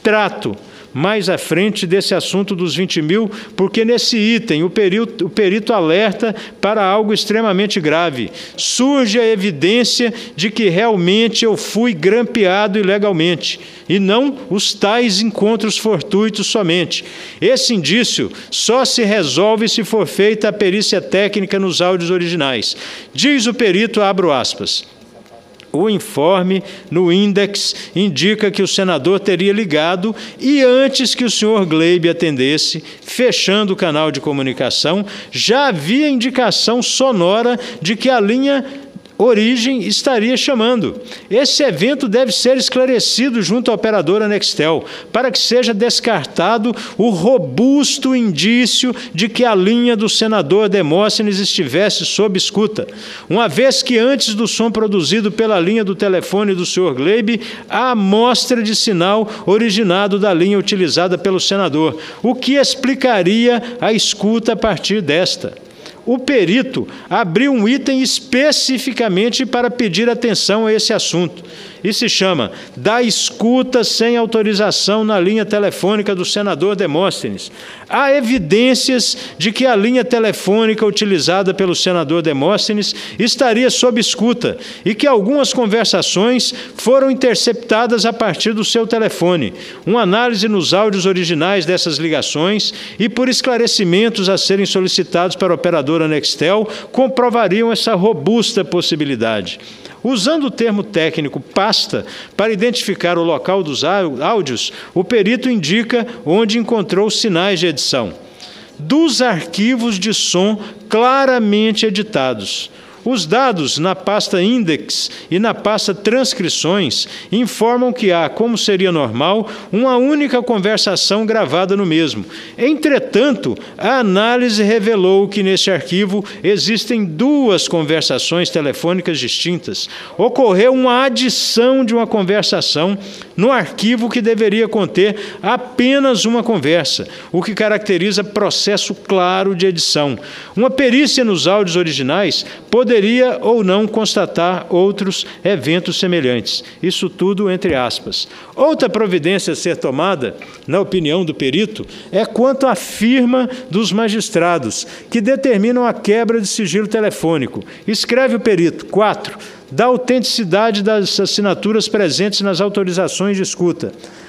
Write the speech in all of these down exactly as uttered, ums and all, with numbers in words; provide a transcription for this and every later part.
trato mais à frente desse assunto dos vinte mil, porque nesse item o perito, o perito alerta para algo extremamente grave. Surge a evidência de que realmente eu fui grampeado ilegalmente, e não os tais encontros fortuitos somente. Esse indício só se resolve se for feita a perícia técnica nos áudios originais. Diz o perito, abro aspas, o informe no índex indica que o senador teria ligado e antes que o senhor Gleibe atendesse, fechando o canal de comunicação, já havia indicação sonora de que a linha origem estaria chamando. Esse evento deve ser esclarecido junto à operadora Nextel, para que seja descartado o robusto indício de que a linha do senador Demóstenes estivesse sob escuta, uma vez que antes do som produzido pela linha do telefone do senhor Gleibe, há amostra de sinal originado da linha utilizada pelo senador, o que explicaria a escuta a partir desta. O perito abriu um item especificamente para pedir atenção a esse assunto, e se chama da escuta sem autorização na linha telefônica do senador Demóstenes. Há evidências de que a linha telefônica utilizada pelo senador Demóstenes estaria sob escuta e que algumas conversações foram interceptadas a partir do seu telefone. Uma análise nos áudios originais dessas ligações e por esclarecimentos a serem solicitados para a operadora Nextel comprovariam essa robusta possibilidade. Usando o termo técnico pasta para identificar o local dos áudios, o perito indica onde encontrou sinais de edição. Dos arquivos de som claramente editados. Os dados na pasta Index e na pasta Transcrições informam que há, como seria normal, uma única conversação gravada no mesmo. Entretanto, a análise revelou que neste arquivo existem duas conversações telefônicas distintas. Ocorreu uma adição de uma conversação no arquivo que deveria conter apenas uma conversa, o que caracteriza processo claro de edição. Uma perícia nos áudios originais poderia poderia ou não constatar outros eventos semelhantes. Isso tudo entre aspas. Outra providência a ser tomada, na opinião do perito, é quanto à firma dos magistrados, que determinam a quebra de sigilo telefônico. Escreve o perito. Quatro. Da autenticidade das assinaturas presentes nas autorizações de escuta.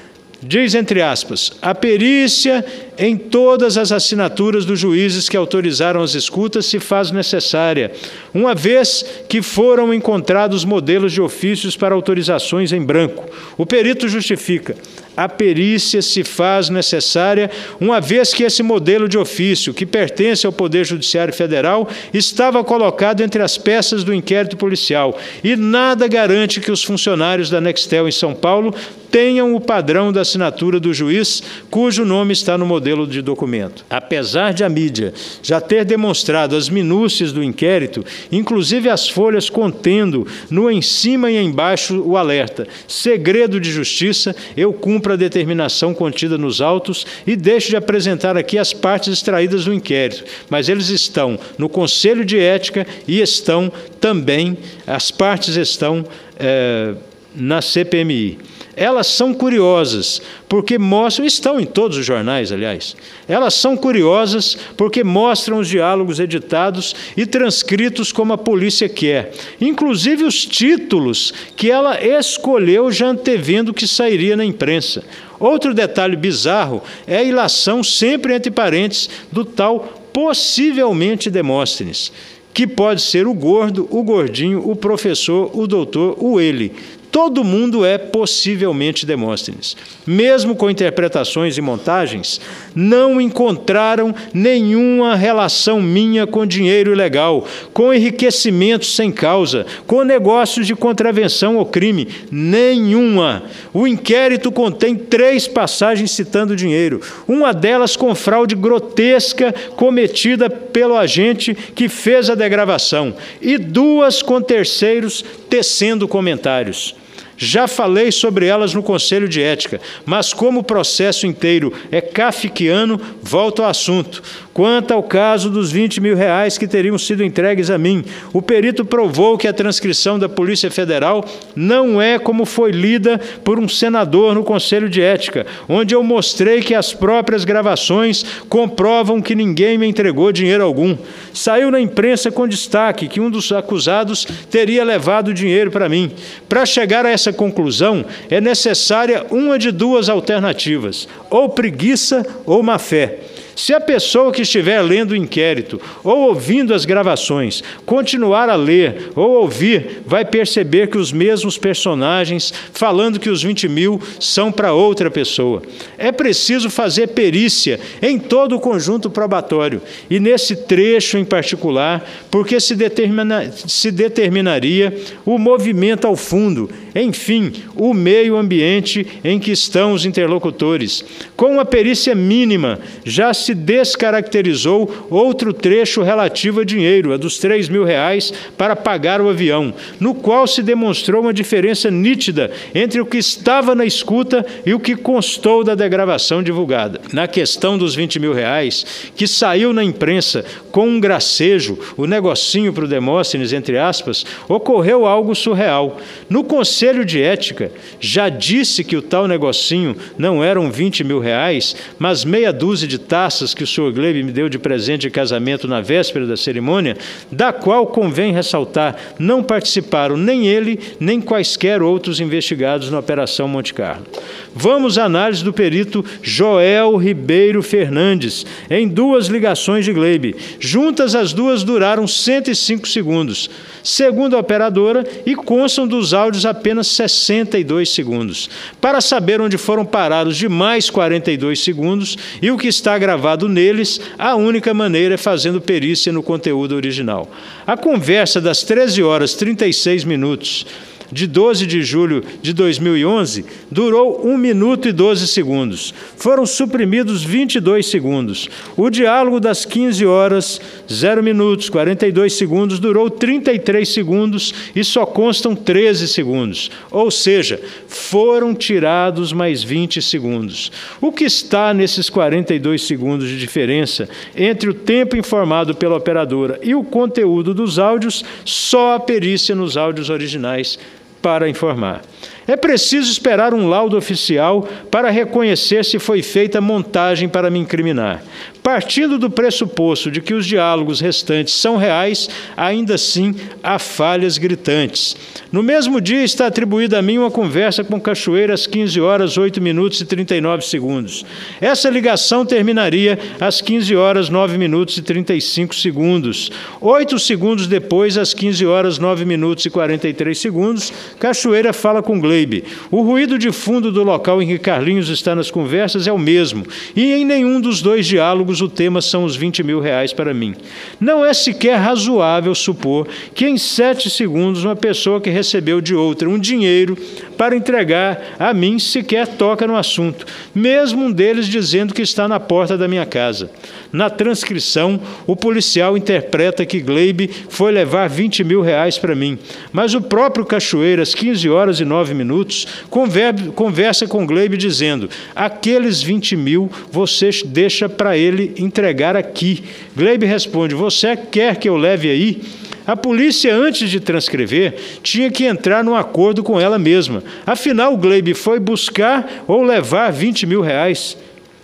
Diz, entre aspas, a perícia em todas as assinaturas dos juízes que autorizaram as escutas se faz necessária, uma vez que foram encontrados modelos de ofícios para autorizações em branco. O perito justifica. A perícia se faz necessária, uma vez que esse modelo de ofício, que pertence ao Poder Judiciário Federal, estava colocado entre as peças do inquérito policial, e nada garante que os funcionários da Nextel em São Paulo tenham o padrão da assinatura do juiz, cujo nome está no modelo de documento. Apesar de a mídia já ter demonstrado as minúcias do inquérito, inclusive as folhas contendo no em cima e embaixo o alerta, segredo de justiça, eu cumpro a determinação contida nos autos e deixo de apresentar aqui as partes extraídas do inquérito, mas eles estão no Conselho de Ética e estão também, as partes estão é, na C P M I. Elas são curiosas, porque mostram, estão em todos os jornais, aliás, elas são curiosas porque mostram os diálogos editados e transcritos como a polícia quer, inclusive os títulos que ela escolheu já antevendo que sairia na imprensa. Outro detalhe bizarro é a ilação sempre entre parênteses do tal possivelmente Demóstenes, que pode ser o gordo, o gordinho, o professor, o doutor, o ele. Todo mundo é possivelmente Demóstenes. Mesmo com interpretações e montagens, não encontraram nenhuma relação minha com dinheiro ilegal, com enriquecimento sem causa, com negócios de contravenção ou crime. Nenhuma. O inquérito contém três passagens citando dinheiro. Uma delas com fraude grotesca cometida pelo agente que fez a degravação. E duas com terceiros tecendo comentários. Já falei sobre elas no Conselho de Ética, mas como o processo inteiro é kafkiano, volto ao assunto. Quanto ao caso dos vinte mil reais que teriam sido entregues a mim, o perito provou que a transcrição da Polícia Federal não é como foi lida por um senador no Conselho de Ética, onde eu mostrei que as próprias gravações comprovam que ninguém me entregou dinheiro algum. Saiu na imprensa com destaque que um dos acusados teria levado dinheiro para mim. Para chegar a essa conclusão, é necessária uma de duas alternativas, ou preguiça ou má-fé. Se a pessoa que estiver lendo o inquérito ou ouvindo as gravações continuar a ler ou ouvir, vai perceber que os mesmos personagens falando que os vinte mil são para outra pessoa. É preciso fazer perícia em todo o conjunto probatório e nesse trecho em particular, porque se, determina, se determinaria o movimento ao fundo, enfim, o meio ambiente em que estão os interlocutores. Com uma perícia mínima, já se se descaracterizou outro trecho relativo a dinheiro, a dos três mil reais para pagar o avião, no qual se demonstrou uma diferença nítida entre o que estava na escuta e o que constou da degravação divulgada. Na questão dos vinte mil reais, que saiu na imprensa com um gracejo, o negocinho para o Demóstenes, entre aspas, ocorreu algo surreal. No Conselho de Ética, já disse que o tal negocinho não eram vinte mil reais, mas meia dúzia de taças que o senhor Gleibe me deu de presente de casamento na véspera da cerimônia, da qual convém ressaltar, não participaram nem ele, nem quaisquer outros investigados na Operação Monte Carlo. Vamos à análise do perito Joel Ribeiro Fernandes, em duas ligações de Gleibe. Juntas, as duas duraram cento e cinco segundos, segundo a operadora, e constam dos áudios apenas sessenta e dois segundos. Para saber onde foram parados de mais quarenta e dois segundos e o que está gravado neles, a única maneira é fazendo perícia no conteúdo original. A conversa das treze horas e trinta e seis minutos de doze de julho de dois mil e onze, durou um minuto e doze segundos. Foram suprimidos vinte e dois segundos. O diálogo das quinze horas, zero minutos, quarenta e dois segundos, durou trinta e três segundos e só constam treze segundos. Ou seja, foram tirados mais vinte segundos. O que está nesses quarenta e dois segundos de diferença entre o tempo informado pela operadora e o conteúdo dos áudios, só a perícia nos áudios originais para informar. É preciso esperar um laudo oficial para reconhecer se foi feita montagem para me incriminar. Partindo do pressuposto de que os diálogos restantes são reais, ainda assim há falhas gritantes. No mesmo dia está atribuída a mim uma conversa com Cachoeira às quinze horas, oito minutos e trinta e nove segundos. Essa ligação terminaria às quinze horas, nove minutos e trinta e cinco segundos. Oito segundos depois, às quinze horas, nove minutos e quarenta e três segundos, Cachoeira fala com Gleibe. O ruído de fundo do local em que Carlinhos está nas conversas é o mesmo, e em nenhum dos dois diálogos o tema são os vinte mil reais para mim. Não é sequer razoável supor que em sete segundos uma pessoa que recebeu de outra um dinheiro para entregar a mim sequer toca no assunto, mesmo um deles dizendo que está na porta da minha casa. Na transcrição, o policial interpreta que Gleibe foi levar vinte mil reais para mim, mas o próprio Cachoeira, às quinze horas e nove minutos, conversa com Gleibe dizendo: aqueles vinte mil você deixa para ele entregar aqui. Gleibe responde: você quer que eu leve aí? A polícia, antes de transcrever, tinha que entrar num acordo com ela mesma. Afinal, Gleibe foi buscar ou levar vinte mil reais.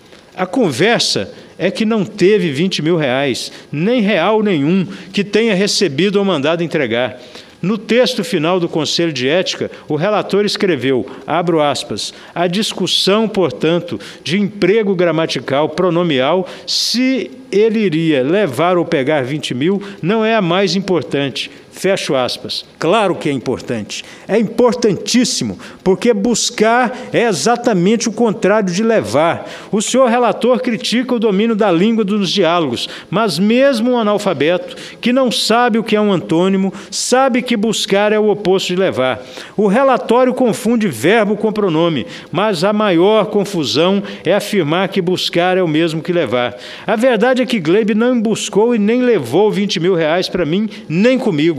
A conversa é que não teve vinte mil reais, nem real nenhum, que tenha recebido ou mandado entregar. No texto final do Conselho de Ética, o relator escreveu, abro aspas, a discussão, portanto, de emprego gramatical pronomial, se ele iria levar ou pegar vinte mil, não é a mais importante. Fecho aspas. Claro que é importante. É importantíssimo, porque buscar é exatamente o contrário de levar. O senhor relator critica o domínio da língua dos diálogos, mas mesmo um analfabeto, que não sabe o que é um antônimo, sabe que buscar é o oposto de levar. O relatório confunde verbo com pronome, mas a maior confusão é afirmar que buscar é o mesmo que levar. A verdade é que Gleibe não buscou e nem levou vinte mil reais para mim, nem comigo.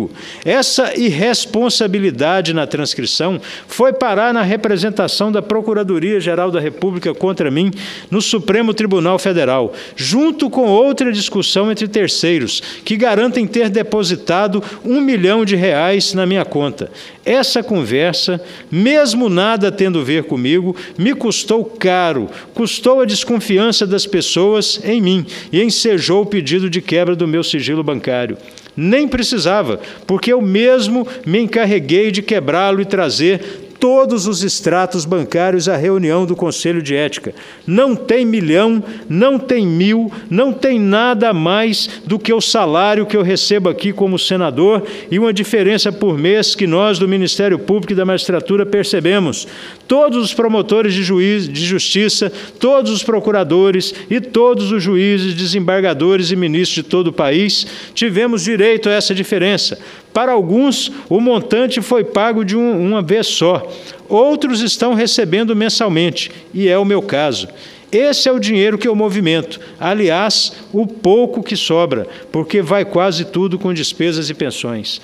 comigo. Essa irresponsabilidade na transcrição foi parar na representação da Procuradoria-Geral da República contra mim no Supremo Tribunal Federal, junto com outra discussão entre terceiros, que garantem ter depositado um milhão de reais na minha conta. Essa conversa, mesmo nada tendo a ver comigo, me custou caro, custou a desconfiança das pessoas em mim e ensejou o pedido de quebra do meu sigilo bancário. Nem precisava, porque eu mesmo me encarreguei de quebrá-lo e trazer todos os extratos bancários à reunião do Conselho de Ética. Não tem milhão, não tem mil, não tem nada a mais do que o salário que eu recebo aqui como senador e uma diferença por mês que nós do Ministério Público e da Magistratura percebemos. Todos os promotores de, juiz, de justiça, todos os procuradores e todos os juízes, desembargadores e ministros de todo o país tivemos direito a essa diferença. Para alguns, o montante foi pago de um, uma vez só. Outros estão recebendo mensalmente, e é o meu caso. Esse é o dinheiro que eu movimento. Aliás, o pouco que sobra, porque vai quase tudo com despesas e pensões.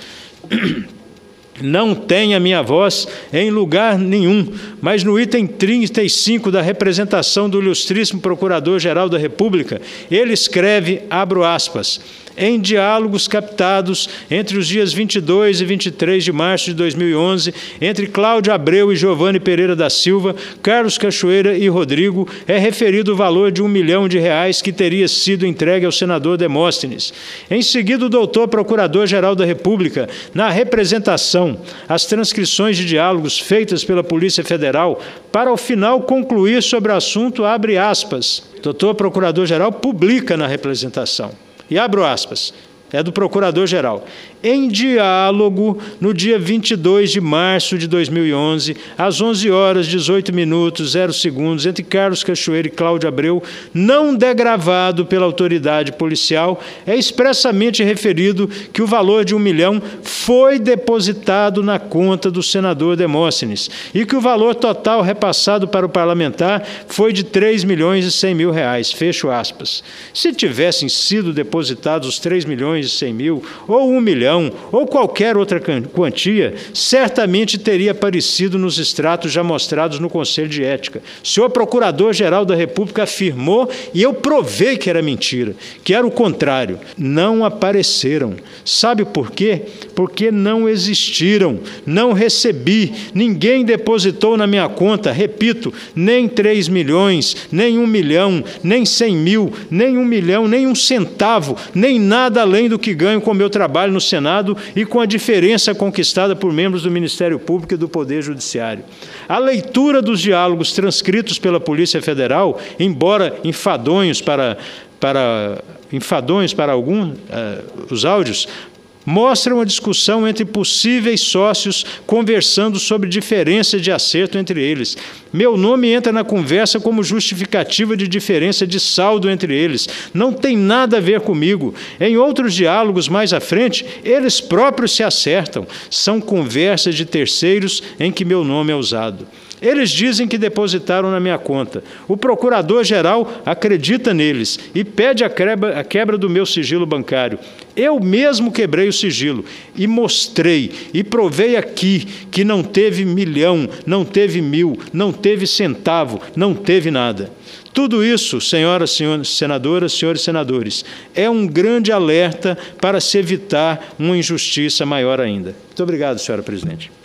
Não tem a minha voz em lugar nenhum, mas no item trinta e cinco da representação do ilustríssimo Procurador-Geral da República, ele escreve, abro aspas, em diálogos captados entre os dias vinte e dois e vinte e três de março de dois mil e onze, entre Cláudio Abreu e Giovanni Pereira da Silva, Carlos Cachoeira e Rodrigo, é referido o valor de um milhão de reais que teria sido entregue ao senador Demóstenes. Em seguida, o doutor Procurador-Geral da República, na representação, as transcrições de diálogos feitas pela Polícia Federal, para ao final concluir sobre o assunto, abre aspas. O doutor Procurador-Geral publica na representação. E abro aspas, é do Procurador-Geral. Em diálogo, no dia vinte e dois de março de dois mil e onze, às onze horas, dezoito minutos, zero segundos, entre Carlos Cachoeira e Cláudio Abreu, não degravado pela autoridade policial, é expressamente referido que o valor de um milhão foi depositado na conta do senador Demóstenes e que o valor total repassado para o parlamentar foi de três milhões e cem mil reais, fecho aspas. Se tivessem sido depositados os três milhões e cem mil, ou um milhão, ou qualquer outra quantia, certamente teria aparecido nos extratos já mostrados no Conselho de Ética. O senhor Procurador-Geral da República afirmou, e eu provei que era mentira, que era o contrário. Não apareceram. Sabe por quê? Porque não existiram, não recebi, ninguém depositou na minha conta, repito, nem três milhões, nem um milhão, nem cem mil, nem um milhão, nem um centavo, nem nada além do que ganho com o meu trabalho no Senado e com a diferença conquistada por membros do Ministério Público e do Poder Judiciário. A leitura dos diálogos transcritos pela Polícia Federal, embora enfadonhos para, para, enfadonhos para alguns, uh, os áudios, mostra uma discussão entre possíveis sócios conversando sobre diferença de acerto entre eles. Meu nome entra na conversa como justificativa de diferença de saldo entre eles. Não tem nada a ver comigo. Em outros diálogos mais à frente, eles próprios se acertam. São conversas de terceiros em que meu nome é usado. Eles dizem que depositaram na minha conta. O Procurador-Geral acredita neles e pede a quebra, a quebra do meu sigilo bancário. Eu mesmo quebrei o sigilo e mostrei e provei aqui que não teve milhão, não teve mil, não teve centavo, não teve nada. Tudo isso, senhoras, senhores, senadoras, senhores senadores, é um grande alerta para se evitar uma injustiça maior ainda. Muito obrigado, senhora presidente.